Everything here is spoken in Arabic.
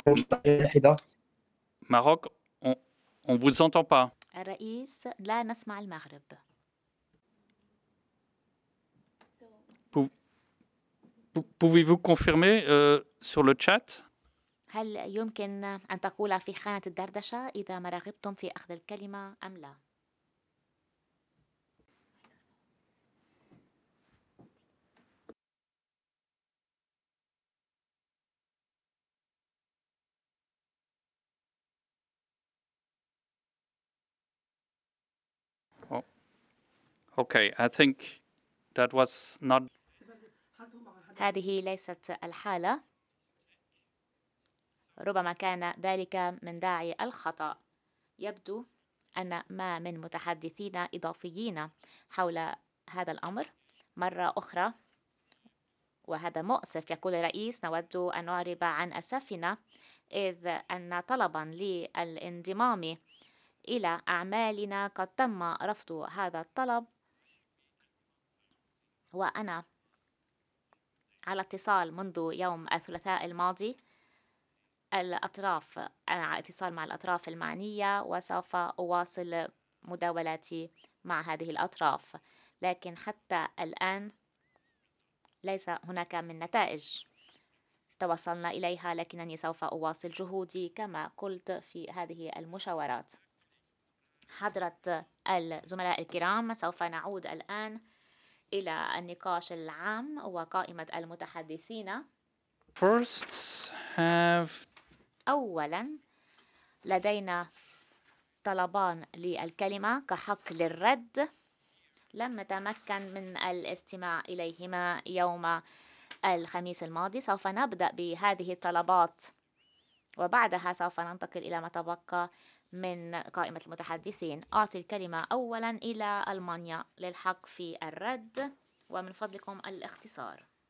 Maroc, on vous entend pas. الرئيس: لا نسمع المغرب. Pou- Pouvez-vous confirmer sur le chat? هل يمكن أن تقول في خانة الدردشة إذا ما رغبتم في أخذ الكلمة أم لا؟ Oh, okay, I think that was not. هذه ليست الحالة. ربما كان ذلك من داعي الخطأ. يبدو أن ما من متحدثين إضافيين حول هذا الأمر. مرة أخرى، وهذا مؤسف، يقول الرئيس: نود أن نعرب عن أسفنا إذ أن طلبا للانضمام إلى أعمالنا قد تم رفض هذا الطلب، وأنا على اتصال منذ يوم الثلاثاء الماضي. أنا على اتصال مع الأطراف المعنية وسوف أواصل مداولاتي مع هذه الأطراف، لكن حتى الآن ليس هناك من نتائج توصلنا إليها، لكنني سوف أواصل جهودي كما قلت في هذه المشاورات. حضرة الزملاء الكرام، سوف نعود الآن إلى النقاش العام وقائمة المتحدثين. First have. أولاً، لدينا طلبان للكلمة كحق للرد، لم نتمكن من الاستماع إليهما يوم الخميس الماضي. سوف نبدأ بهذه الطلبات وبعدها سوف ننتقل إلى ما تبقى من قائمة المتحدثين. أعطي الكلمة أولاً إلى ألمانيا للحق في الرد، ومن فضلكم الاختصار.